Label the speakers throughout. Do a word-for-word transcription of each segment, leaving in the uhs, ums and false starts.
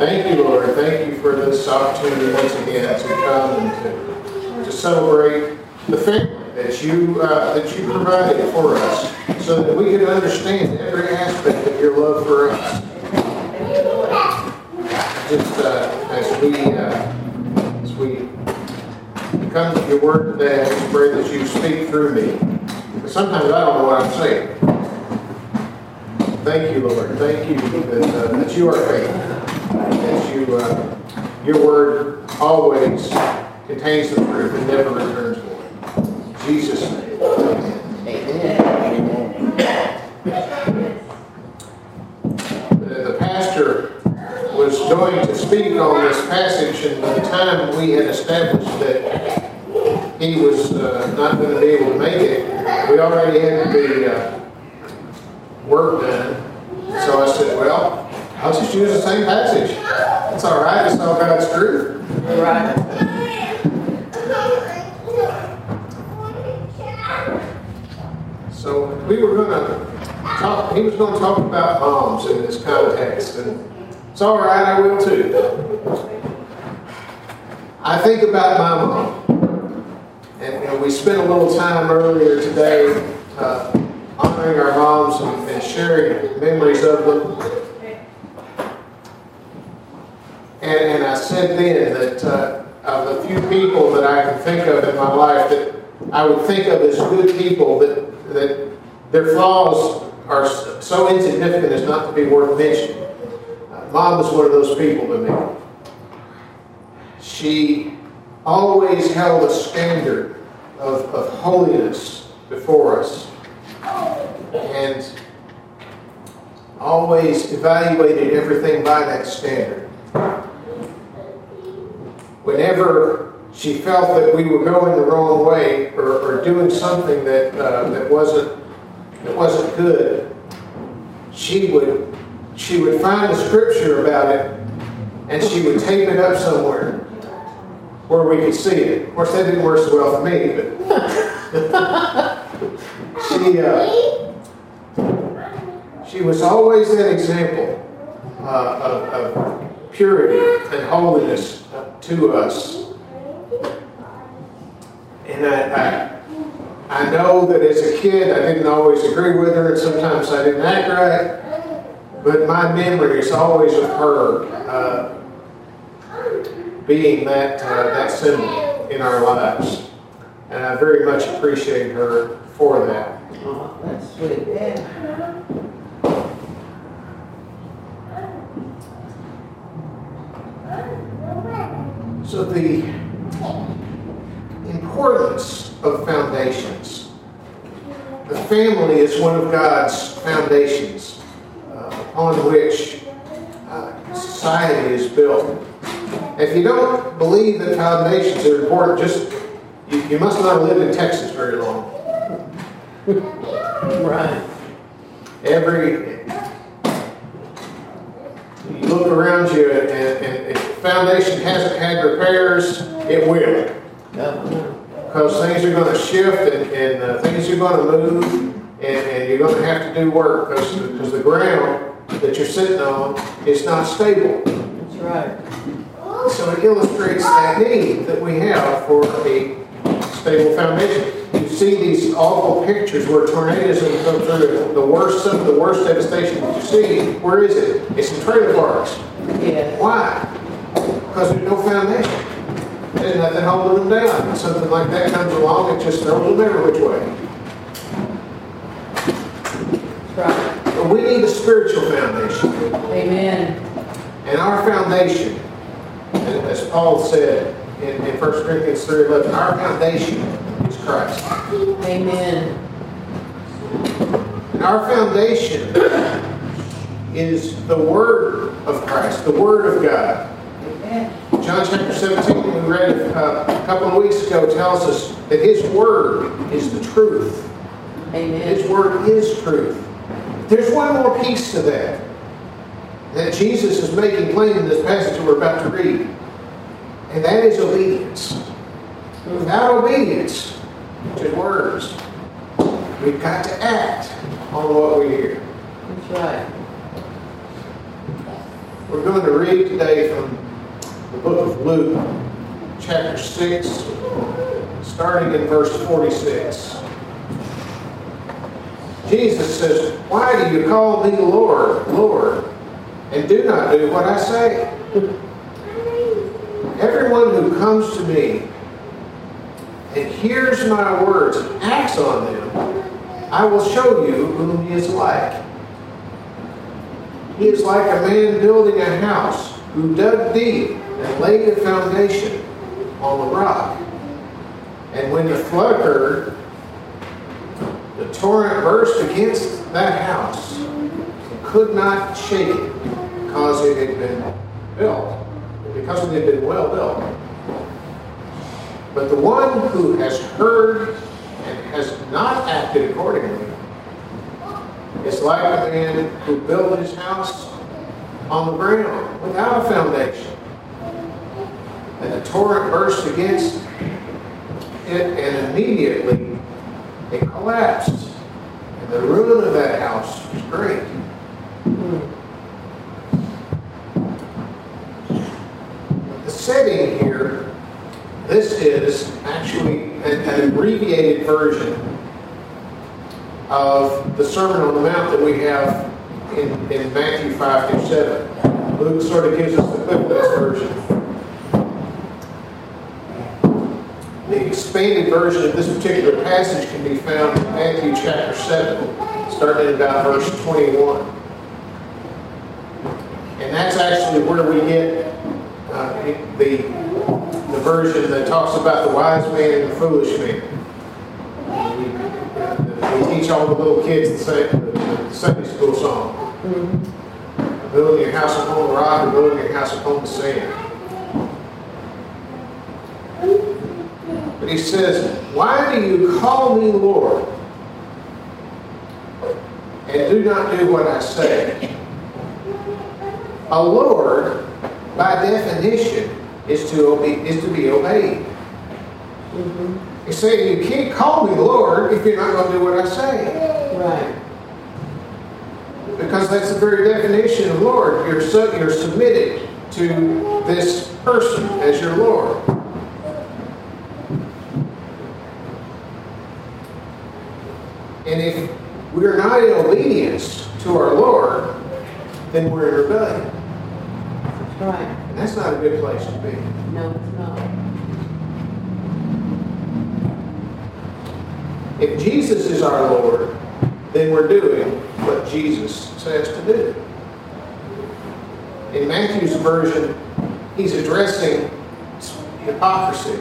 Speaker 1: Thank you, Lord. Thank you for this opportunity once again to come and to, to celebrate the family that you uh, that you provided for us, so that we could understand every aspect of your love for us. Just uh, as we uh, as we come to your word today, I just pray that you speak through me. Because sometimes I don't know what I'm saying. Thank you, Lord. Thank you that, uh, that you are faithful. That you, uh, your word always contains the truth and never returns void. In Jesus' name. Amen. The, the pastor was going to speak on this passage, and by the time we had established that he was uh, not going to be able to make it, we already had the uh, work done. So I said, well, I'll just use the same passage. It's all right. It's all God's truth. Right. So we were going to talk, he was going to talk about moms in this context. And it's all right, I will too. I think about my mom. And you know, we spent a little time earlier today uh, honoring our moms and, and sharing memories of them. And, and I said then that uh, of the few people that I can think of in my life that I would think of as good people, that, that their flaws are so insignificant as not to be worth mentioning. Uh, Mom is one of those people to me. She always held a standard of, of holiness before us, and always evaluated everything by that standard. Whenever she felt that we were going the wrong way, or, or doing something that uh, that wasn't that wasn't good, she would she would find a scripture about it, and she would tape it up somewhere where we could see it. Of course, that didn't work so well for me, but she uh, she was always that example uh, of, of purity and holiness uh, to us. And I, I I know that as a kid I didn't always agree with her, and sometimes I didn't act right, but my memory is always of her uh, being that uh, that symbol in our lives, and I very much appreciate her for that.
Speaker 2: Oh, that's sweet. Yeah.
Speaker 1: So the importance of foundations. The family is one of God's foundations uh, upon which uh, society is built. If you don't believe that foundations are important, just you, you must not have lived in Texas very long.
Speaker 2: Right.
Speaker 1: Every you look around you, and, and if the foundation hasn't had repairs, it will. Because things are going to shift, and, and uh, things are going to move, and, and you're going to have to do work, because because the ground that you're sitting on is not stable.
Speaker 2: That's right.
Speaker 1: So it illustrates that need that we have for a stable foundation. You see these awful pictures where tornadoes have come through. The worst, some of the worst devastation that you see, where is it? It's in trailer parks.
Speaker 2: Yeah.
Speaker 1: Why? Because there's no foundation. There's nothing holding them down. When something like that comes along, it just throws them every which way.
Speaker 2: Right.
Speaker 1: But we need a spiritual foundation.
Speaker 2: Amen.
Speaker 1: And our foundation, as Paul said in, in First Corinthians three eleven, our foundation is Christ.
Speaker 2: Amen.
Speaker 1: And our foundation is the Word of Christ, the Word of God.
Speaker 2: Amen.
Speaker 1: John chapter seventeen, we read uh, a couple of weeks ago, tells us that His Word is the truth.
Speaker 2: Amen.
Speaker 1: His Word is truth. There's one more piece to that that Jesus is making plain in this passage that we're about to read, and that is obedience. Without obedience to words, we've got to act on what we hear.
Speaker 2: That's right.
Speaker 1: We're going to read today from the book of Luke, chapter six, starting in verse forty-six. Jesus says, "Why do you call me Lord, Lord, and do not do what I say? Everyone who comes to me and hears my words and acts on them, I will show you whom he is like. He is like a man building a house who dug deep and laid a foundation on the rock. And when the flood occurred, the torrent burst against that house and could not shake it because it had been built, because it had been well built. But the one who has heard and has not acted accordingly is like a man who built his house on the ground without a foundation. And the torrent burst against it, and immediately it collapsed. And the ruin of that house was great." The setting here, this is actually an, an abbreviated version of the Sermon on the Mount that we have in, in Matthew five through seven. Luke sort of gives us the Cliff Notes version. The expanded version of this particular passage can be found in Matthew chapter seven, starting at about verse twenty-one. And that's actually where we get uh, the, the version that talks about the wise man and the foolish man. We teach all the little kids the, the Sunday school song. Mm-hmm. Building your house upon the rock, or building your house upon the sand. But he says, "Why do you call me Lord, and do not do what I say?" A Lord, by definition, is to obe- is to be obeyed. Mm-hmm. He's saying, you can't call me Lord if you're not going to do what I say.
Speaker 2: Right.
Speaker 1: Because that's the very definition of Lord. You're, su- you're submitted to this person as your Lord. And if we're not in obedience to our Lord, then we're in rebellion.
Speaker 2: That's right.
Speaker 1: And that's not a good place to be.
Speaker 2: No, it's not.
Speaker 1: If Jesus is our Lord, then we're doing what Jesus says to do. In Matthew's version, he's addressing hypocrisy.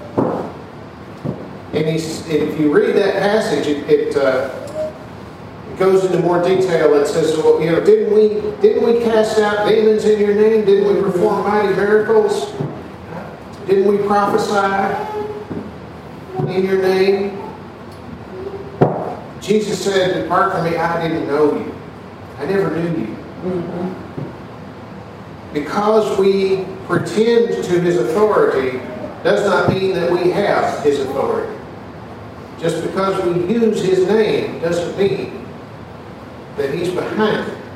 Speaker 1: And he's, if you read that passage, it, it, uh, it goes into more detail. It says, well, you know, didn't we didn't we cast out demons in your name? Didn't we perform mighty miracles? Didn't we prophesy in your name? Jesus said, "Depart from me, I didn't know you. I never knew you." Mm-hmm. Because we pretend to his authority does not mean that we have his authority. Just because we use his name doesn't mean that he's behind it.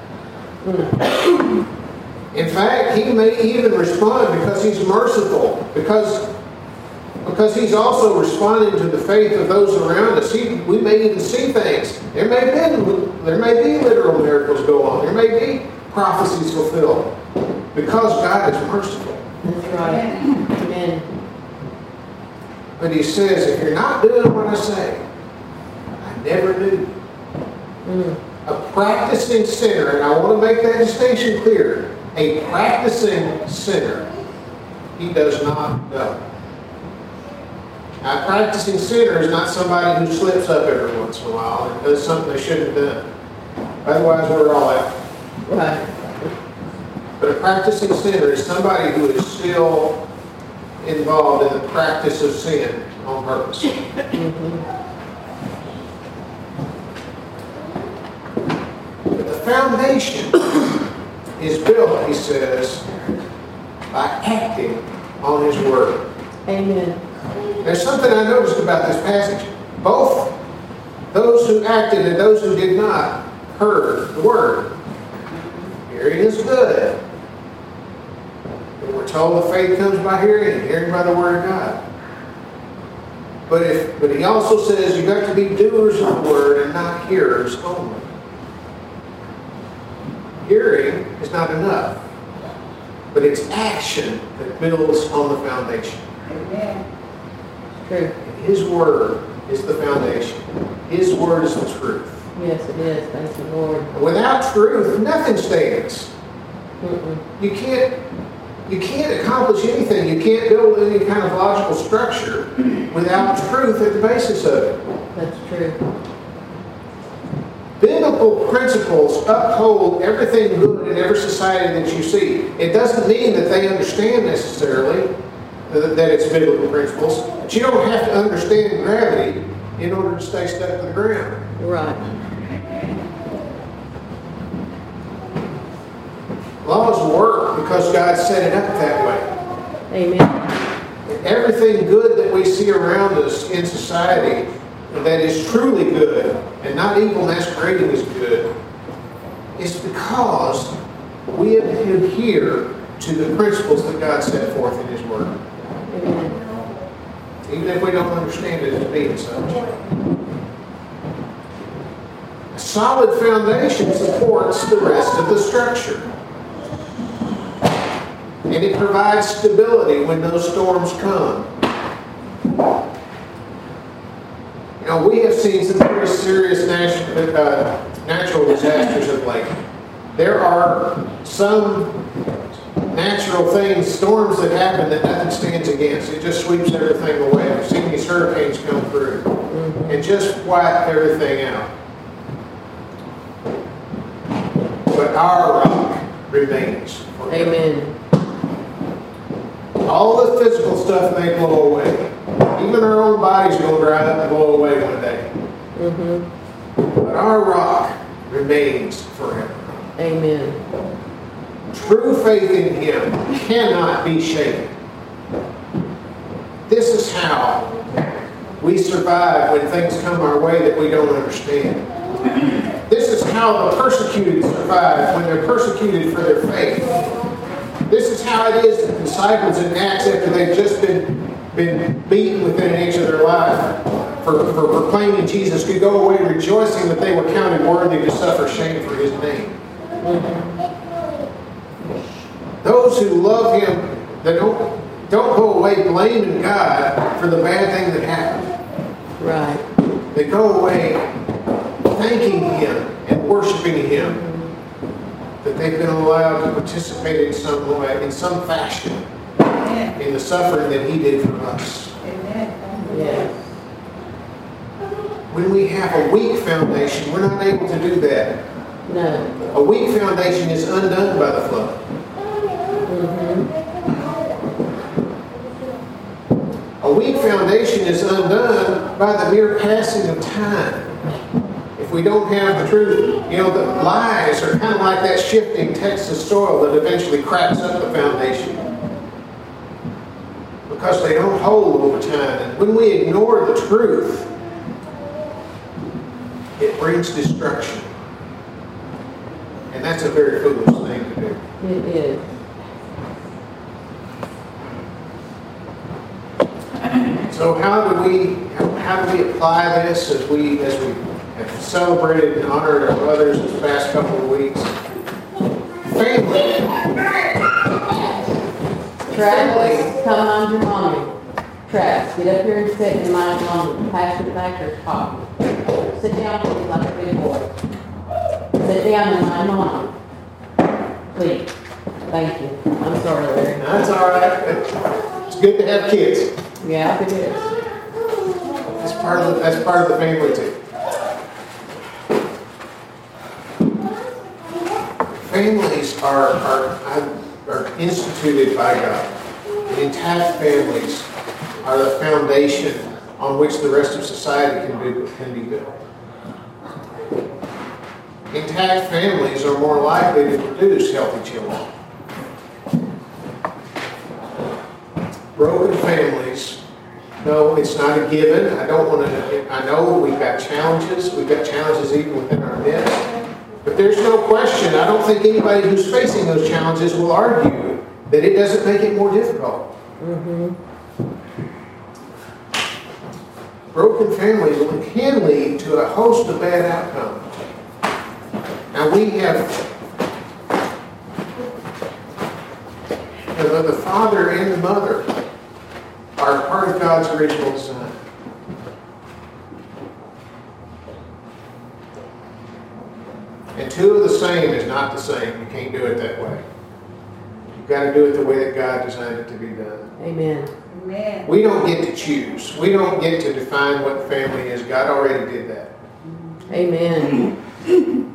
Speaker 1: Mm-hmm. In fact, he may even respond because he's merciful, because Because he's also responding to the faith of those around us. He, we may even see things. There may be, there may be literal miracles go on. There may be prophecies fulfilled. Because God is merciful.
Speaker 2: That's right. Amen.
Speaker 1: But he says, if you're not doing what I say, I never knew. Mm. A practicing sinner, and I want to make that distinction clear, a practicing sinner, he does not know. Now, a practicing sinner is not somebody who slips up every once in a while and does something they shouldn't have done. Otherwise, we're all out.
Speaker 2: Right.
Speaker 1: But a practicing sinner is somebody who is still involved in the practice of sin on purpose. Mm-hmm. But the foundation is built, he says, by acting on his word.
Speaker 2: Amen.
Speaker 1: There's something I noticed about this passage. Both those who acted and those who did not heard the word. Hearing is good, told that faith comes by hearing, and hearing by the Word of God. But if, but he also says you've got to be doers of the Word and not hearers only. Hearing is not enough, but it's action that builds on the foundation.
Speaker 3: Amen.
Speaker 2: True.
Speaker 1: His Word is the foundation. His Word is the truth.
Speaker 2: Yes, it is. Thank you, Lord.
Speaker 1: And without truth, nothing stands.
Speaker 2: Mm-mm.
Speaker 1: You can't, you can't accomplish anything. You can't build any kind of logical structure without truth at the basis of it.
Speaker 2: That's true.
Speaker 1: Biblical principles uphold everything good in every society that you see. It doesn't mean that they understand necessarily that it's biblical principles, but you don't have to understand gravity in order to stay stuck to the ground.
Speaker 2: Right.
Speaker 1: Laws work because God set it up that way.
Speaker 2: Amen.
Speaker 1: Everything good that we see around us in society that is truly good and not evil masquerading as good is because we adhere to the principles that God set forth in His Word.
Speaker 2: Amen.
Speaker 1: Even if we don't understand it as being such. A solid foundation supports the rest of the structure. And it provides stability when those storms come. You know, we have seen some pretty serious natu- uh, natural disasters of late. There are some natural things, storms that happen that nothing stands against. It just sweeps everything away. I've seen these hurricanes come through
Speaker 2: Mm-hmm.
Speaker 1: and just wipe everything out. But our rock remains forever.
Speaker 2: Amen.
Speaker 1: All the physical stuff may blow away. Even our own bodies are going to dry up and blow away one day.
Speaker 2: Mm-hmm.
Speaker 1: But our rock remains forever.
Speaker 2: Amen.
Speaker 1: True faith in Him cannot be shaken. This is how we survive when things come our way that we don't understand. This is how the persecuted survive when they're persecuted for their faith. This is how it is that the disciples in Acts, after they've just been, been beaten within an inch of their life for, for proclaiming Jesus, could go away rejoicing that they were counted worthy to suffer shame for His name. Those who love Him, they don't, don't go away blaming God for the bad thing that happened.
Speaker 2: Right.
Speaker 1: They go away thanking Him and worshiping Him that they've been allowed to participate in some way, in some fashion,
Speaker 3: Amen.
Speaker 1: in the suffering that He did for us.
Speaker 3: Amen.
Speaker 2: Yes.
Speaker 1: When we have a weak foundation, we're not able to do that.
Speaker 2: No.
Speaker 1: A weak foundation is undone by the flood.
Speaker 2: Mm-hmm.
Speaker 1: A weak foundation is undone by the mere passing of time. If we don't have the truth, you know, the lies are kind of like that shifting Texas soil that eventually cracks up the foundation. Because they don't hold over time. And when we ignore the truth, it brings destruction. And that's a very foolish thing to do.
Speaker 2: It is.
Speaker 1: So how do we how do we apply this as we as we have celebrated and honored our brothers this past couple of weeks? Family.
Speaker 2: Travis, come on your mommy. Travis, get up here and sit in my mommy. Pass it back or talk. Sit down, please, like a big boy. Sit down in my mommy. Please. Thank you. I'm sorry, Larry.
Speaker 1: That's all right. It's good to have kids.
Speaker 2: Yeah, it is.
Speaker 1: That's part of the, that's part of the family too. Families are are, are instituted by God. And intact families are the foundation on which the rest of society can be can be built. Intact families are more likely to produce healthy children. Broken families, no, it's not a given. I don't want to, I know we've got challenges. We've got challenges even within our midst. But there's no question, I don't think anybody who's facing those challenges will argue that it doesn't make it more difficult.
Speaker 2: Mm-hmm.
Speaker 1: Broken families can lead to a host of bad outcomes. Now we have the, the father and the mother are part of God's original design. And two of the same is not the same. You can't do it that way. You've got to do it the way that God designed it to be done.
Speaker 2: Amen.
Speaker 3: Amen.
Speaker 1: We don't get to choose. We don't get to define what family is. God already did that.
Speaker 2: Amen.
Speaker 1: You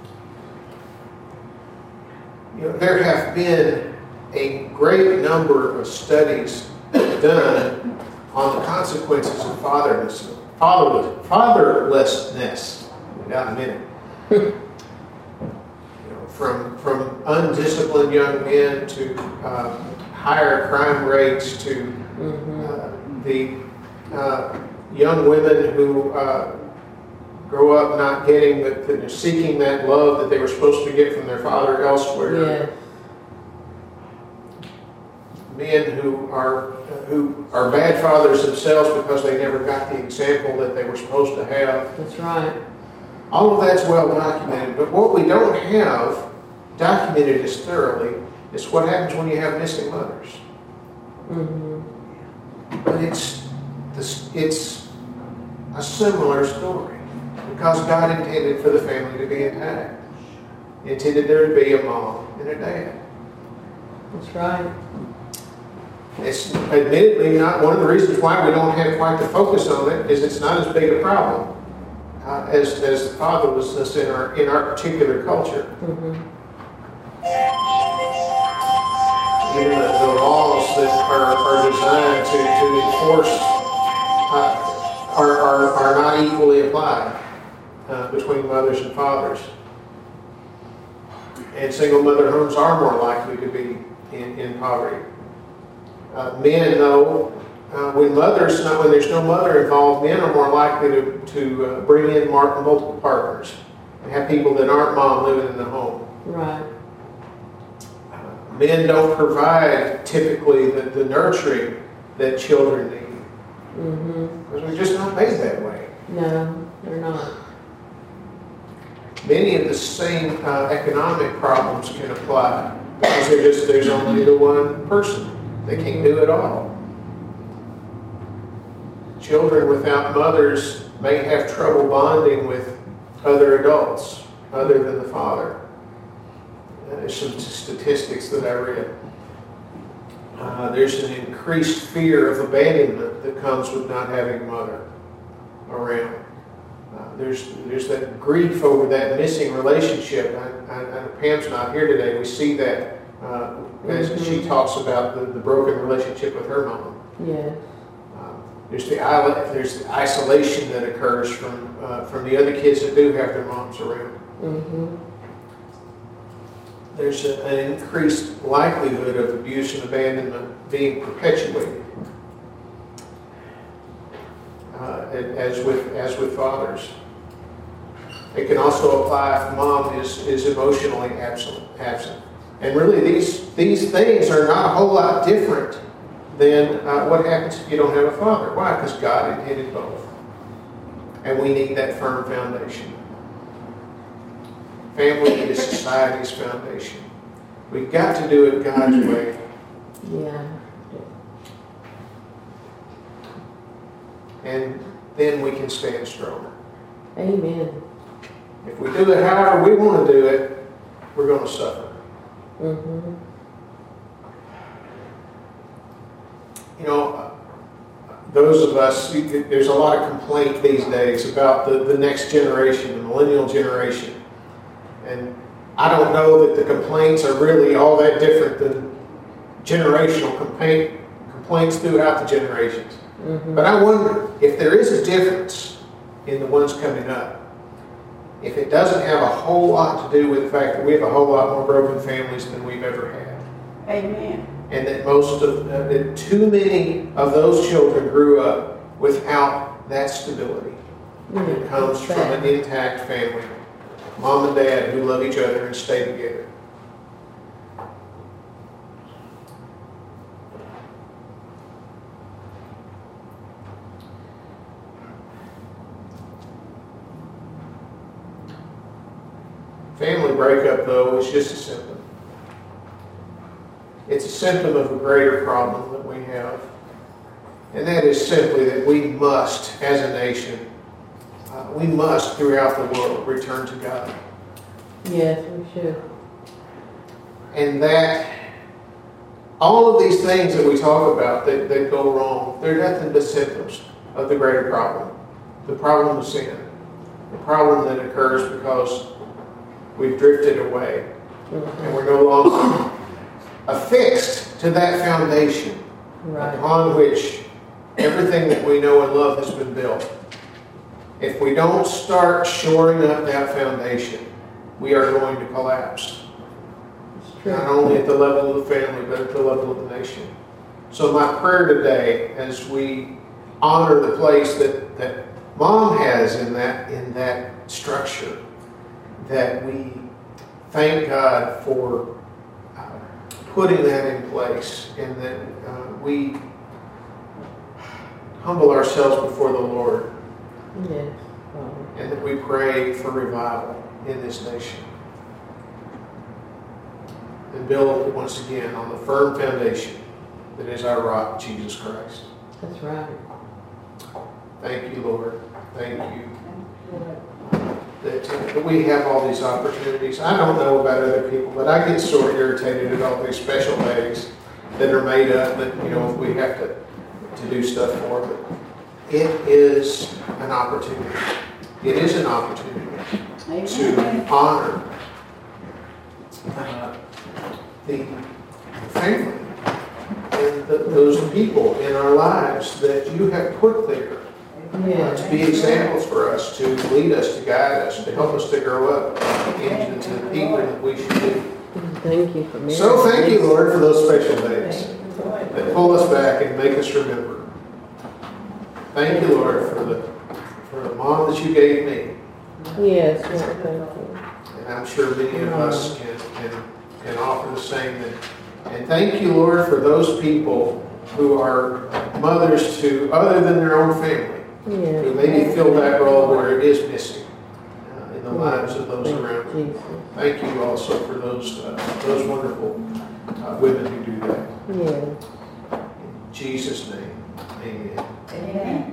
Speaker 1: know, there have been a great number of studies done on the consequences of fatherless, fatherless, fatherlessness. Without a minute. You know, from from undisciplined young men to uh, higher crime rates to uh, the uh, young women who uh, grow up not getting, the, the, seeking that love that they were supposed to get from their father elsewhere.
Speaker 2: Yes.
Speaker 1: Men who are who are bad fathers themselves because they never got the example that they were supposed to have.
Speaker 2: That's right.
Speaker 1: All of that's well documented, but what we don't have documented as thoroughly is what happens when you have missing mothers.
Speaker 2: Mm-hmm.
Speaker 1: But it's this, it's a similar story because God intended for the family to be intact. He intended there to be a mom and a dad.
Speaker 2: That's right.
Speaker 1: It's admittedly not one of the reasons why we don't have quite the focus on it is it's not as big a problem uh, as as fatherlessness in our in our particular culture.
Speaker 2: Mm-hmm.
Speaker 1: Even the, the laws that are, are designed to, to enforce uh, are, are are not equally applied uh, between mothers and fathers, and single mother homes are more likely to be in, in poverty. Uh, men, though, uh, when mothers, not when there's no mother involved, men are more likely to, to uh, bring in mar- multiple partners and have people that aren't mom living in the home.
Speaker 2: Right.
Speaker 1: Uh, men don't provide typically the, the nurturing that children need.
Speaker 2: Mm-hmm.
Speaker 1: Because we're just not made that way.
Speaker 2: No, they're not.
Speaker 1: Many of the same uh, economic problems can apply because just, there's only the one person. They can't do it all. Children without mothers may have trouble bonding with other adults other than the father. Uh, there's some statistics that I read. Uh, there's an increased fear of abandonment that comes with not having a mother around. Uh, there's there's that grief over that missing relationship. I, I, I know Pam's not here today. We see that uh, as
Speaker 2: Mm-hmm.
Speaker 1: she talks about the, the broken relationship with her mom.
Speaker 2: Yes.
Speaker 1: Uh, there's the there's the isolation that occurs from uh, from the other kids that do have their moms around.
Speaker 2: Mm-hmm.
Speaker 1: There's a, an increased likelihood of abuse and abandonment being perpetuated, uh, as with as with fathers. It can also apply if mom is is emotionally absent absent. And really, these these things are not a whole lot different than uh, what happens if you don't have a father. Why? Because God intended both, and we need that firm foundation. Family is society's foundation. We've got to do it God's way.
Speaker 2: Yeah.
Speaker 1: And then we can stand stronger.
Speaker 2: Amen.
Speaker 1: If we do it however we want to do it, we're going to suffer.
Speaker 2: Mm-hmm.
Speaker 1: You know, those of us, there's a lot of complaint these days about the, the next generation, the millennial generation. And I don't know that the complaints are really all that different than generational complaint, complaints throughout the generations.
Speaker 2: Mm-hmm.
Speaker 1: But I wonder if there is a difference in the ones coming up. If it doesn't have a whole lot to do with the fact that we have a whole lot more broken families than we've ever had.
Speaker 3: Amen.
Speaker 1: And that most of, uh, that too many of those children grew up without that stability.
Speaker 2: Mm-hmm.
Speaker 1: It comes from an intact family. Mom and dad who love each other and stay together. Family breakup, though, is just a symptom. It's a symptom of a greater problem that we have. And that is simply that we must, as a nation, uh, we must, throughout the world, return to God.
Speaker 2: Yes, we should.
Speaker 1: And that all of these things that we talk about that, that go wrong, they're nothing but symptoms of the greater problem. The problem of sin. The problem that occurs because we've drifted away. And we're no longer affixed to that foundation
Speaker 2: Right.
Speaker 1: upon which everything that we know and love has been built. If we don't start shoring up that foundation, we are going to collapse.
Speaker 2: It's true.
Speaker 1: Not only at the level of the family, but at the level of the nation. So my prayer today, as we honor the place that, that Mom has in that, in that structure, that we thank God for uh, putting that in place, and that uh, we humble ourselves before the Lord,
Speaker 2: Yes. Father.
Speaker 1: and that we pray for revival in this nation. And build once again on the firm foundation that is our rock, Jesus Christ.
Speaker 2: That's right.
Speaker 1: Thank you, Lord. Thank you that, uh, that we have all these opportunities. I don't know about other people, but I get sort of irritated at all these special days that are made up that, you know, we have to, to do stuff for. But it is an opportunity. It is an opportunity to
Speaker 3: Amen.
Speaker 1: honor uh, the family and the, those people in our lives that you have put there uh,
Speaker 2: Yes.
Speaker 1: to be examples for us, to lead us, to guide us, to help us to grow up into the people that we should be.
Speaker 2: Thank you for me.
Speaker 1: So thank you, Lord, for those special days that pull us back and make us remember. Thank you, Lord, for the for the mom that you gave me.
Speaker 2: Yes, Lord, thank you.
Speaker 1: And I'm sure many of us can, can, can offer the same. And, and thank you, Lord, for those people who are mothers to other than their own family,
Speaker 2: Yes.
Speaker 1: who maybe fill that role where it is missing uh, in the lives of those
Speaker 2: Thank
Speaker 1: around
Speaker 2: you,
Speaker 1: them.
Speaker 2: Jesus.
Speaker 1: Thank you also for those uh, those wonderful uh, women who do that.
Speaker 2: Yes.
Speaker 1: In Jesus' name, amen.
Speaker 3: Amen.